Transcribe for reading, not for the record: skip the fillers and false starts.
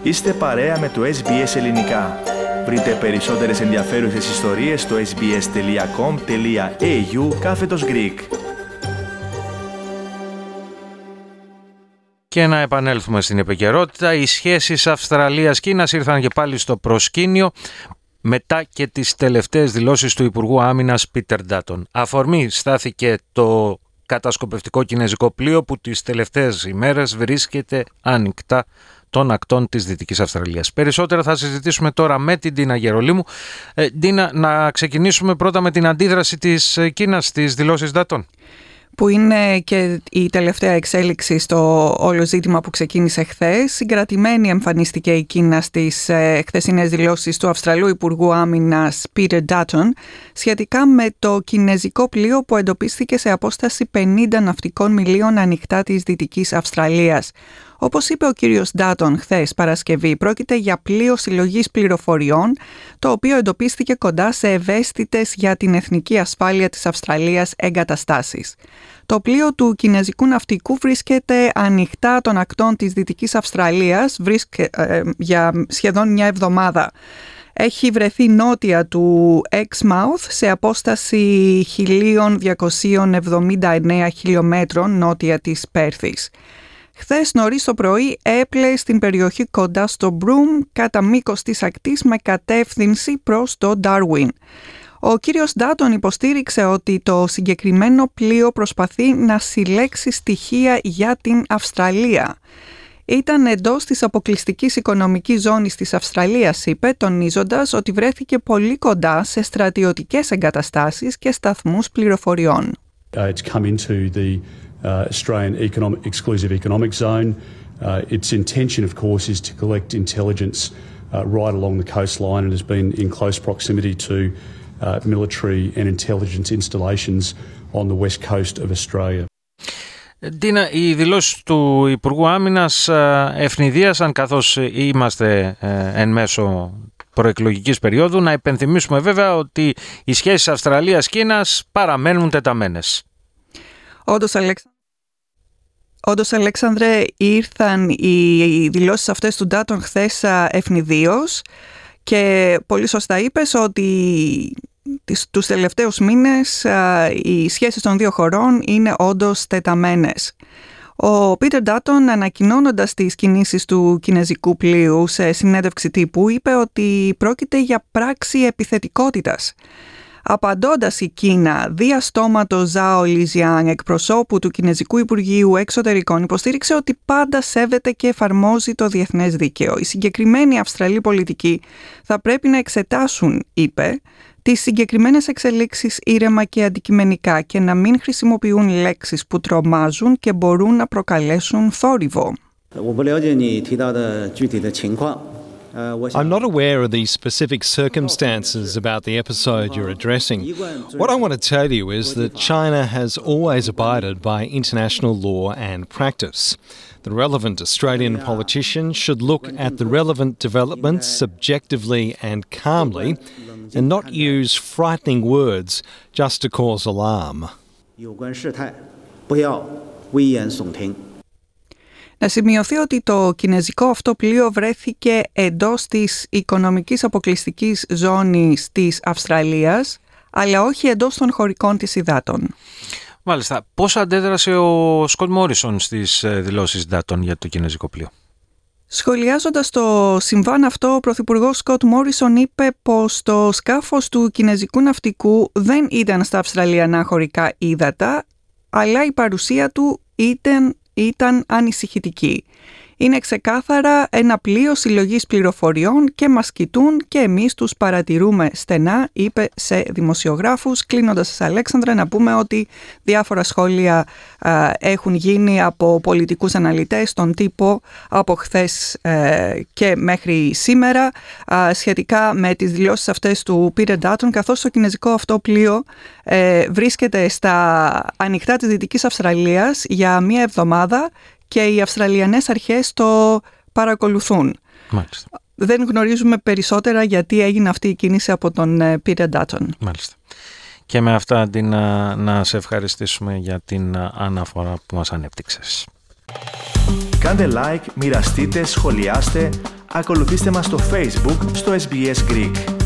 Είστε παρέα με το SBS Ελληνικά. Βρείτε περισσότερες ενδιαφέρουσες ιστορίες στο sbs.com.au/Greek. Και να επανέλθουμε στην επικαιρότητα. Οι σχέσεις Αυστραλίας-Κίνας ήρθαν και πάλι στο προσκήνιο μετά και τις τελευταίες δηλώσεις του Υπουργού Άμυνας Πίτερ Ντάτον. Αφορμή στάθηκε το κατασκοπευτικό κινέζικο πλοίο που τις τελευταίες ημέρες βρίσκεται ανοιχτά των ακτών της Δυτικής Αυστραλίας. Περισσότερα θα συζητήσουμε τώρα με την Ντίνα Γερολίμου. Ντίνα, να ξεκινήσουμε πρώτα με την αντίδραση της Κίνας στις δηλώσεις Ντάτον. Που είναι και η τελευταία εξέλιξη στο όλο ζήτημα που ξεκίνησε χθες. Συγκρατημένη εμφανίστηκε η Κίνα στις χθεσινές δηλώσεις του Αυστραλού Υπουργού Άμυνας Peter Dutton σχετικά με το κινέζικο πλοίο που εντοπίστηκε σε απόσταση 50 ναυτικών μιλίων ανοιχτά της Δυτικής Αυστραλίας. Όπως είπε ο κύριος Ντάτον χθες Παρασκευή, πρόκειται για πλοίο συλλογής πληροφοριών, το οποίο εντοπίστηκε κοντά σε ευαίσθητες για την εθνική ασφάλεια της Αυστραλίας εγκαταστάσεις. Το πλοίο του κινέζικου ναυτικού βρίσκεται ανοιχτά των ακτών της Δυτικής Αυστραλίας για σχεδόν μια εβδομάδα. Έχει βρεθεί νότια του Exmouth σε απόσταση 1.279 χιλιόμετρων νότια της Πέρθης. Χθες νωρίς το πρωί έπλεε στην περιοχή κοντά στο Broome κατά μήκος της ακτής με κατεύθυνση προς το Darwin. Ο κύριος Ντάτον υποστήριξε ότι το συγκεκριμένο πλοίο προσπαθεί να συλλέξει στοιχεία για την Αυστραλία. Ήταν εντός της αποκλειστικής οικονομικής ζώνης της Αυστραλίας, είπε, τονίζοντας ότι βρέθηκε πολύ κοντά σε στρατιωτικές εγκαταστάσεις και σταθμούς πληροφοριών. It's come into the Australian exclusive economic zone. Its intention, of course, is to collect intelligence right along the coastline and has been in close proximity to military and intelligence installations on the west coast of Australia. Ντίνα, οι δηλώσεις του Υπουργού Άμυνας ευνηδίασαν καθώς είμαστε εν μέσω προεκλογικής περίοδου. Να υπενθυμίσουμε βέβαια ότι οι σχέσεις Αυστραλίας-Κίνας παραμένουν τεταμένες. Όντως, Αλέξανδρε, ήρθαν οι δηλώσεις αυτές του Ντάτον χθες ευνηδίως και πολύ σωστά είπες ότι τους τελευταίους μήνες οι σχέσεις των δύο χωρών είναι όντως τεταμένες. Ο Πίτερ Ντάτον, ανακοινώνοντας τις κινήσεις του κινέζικου πλοίου σε συνέντευξη τύπου, είπε ότι πρόκειται για πράξη επιθετικότητας. Απαντώντας, η Κίνα, δια στόματος Ζάο Λιζιάνγκ, εκπροσώπου του Κινέζικου Υπουργείου Εξωτερικών, υποστήριξε ότι πάντα σέβεται και εφαρμόζει το διεθνές δίκαιο. Οι συγκεκριμένοι Αυστραλοί πολιτικοί θα πρέπει να εξετάσουν, είπε, τις συγκεκριμένες εξελίξεις ήρεμα και αντικειμενικά και να μην χρησιμοποιούν λέξεις που τρομάζουν και μπορούν να προκαλέσουν θόρυβο. I'm not aware of the specific circumstances about the episode you're addressing. What I want to tell you is that China has always abided by international law and practice. The relevant Australian politicians should look at the relevant developments subjectively and calmly and not use frightening words just to cause alarm. Να σημειωθεί ότι το κινέζικο αυτό πλοίο βρέθηκε εντός της οικονομικής αποκλειστικής ζώνης της Αυστραλίας, αλλά όχι εντός των χωρικών της υδάτων. Μάλιστα. Πώς αντέδρασε ο Σκοτ Μόρισον στις δηλώσεις Ντάτον για το κινέζικο πλοίο? Σχολιάζοντας το συμβάν αυτό, ο Πρωθυπουργός Σκοτ Μόρισον είπε πως το σκάφος του κινέζικου ναυτικού δεν ήταν στα Αυστραλιανά χωρικά ύδατα, αλλά η παρουσία του ήταν ανησυχητική. Είναι ξεκάθαρα ένα πλοίο συλλογής πληροφοριών και μας κοιτούν και εμείς τους παρατηρούμε στενά, είπε σε δημοσιογράφους. Κλείνοντας, Αλέξανδρα, να πούμε ότι διάφορα σχόλια έχουν γίνει από πολιτικούς αναλυτές στον τύπο από χθες και μέχρι σήμερα σχετικά με τις δηλώσεις αυτές του Peter Dutton, καθώς το κινέζικο αυτό πλοίο βρίσκεται στα ανοιχτά της Δυτικής Αυστραλίας για μία εβδομάδα και οι Αυστραλιανές αρχές το παρακολουθούν. Μάλιστα. Δεν γνωρίζουμε περισσότερα γιατί έγινε αυτή η κίνηση από τον Peter Dutton. Μάλιστα. Και με αυτά, Αντίνα, να σε ευχαριστήσουμε για την αναφορά που μας ανέπτυξες. Κάντε like, μοιραστείτε, σχολιάστε, Ακολουθήστε μας στο Facebook στο SBS Greek.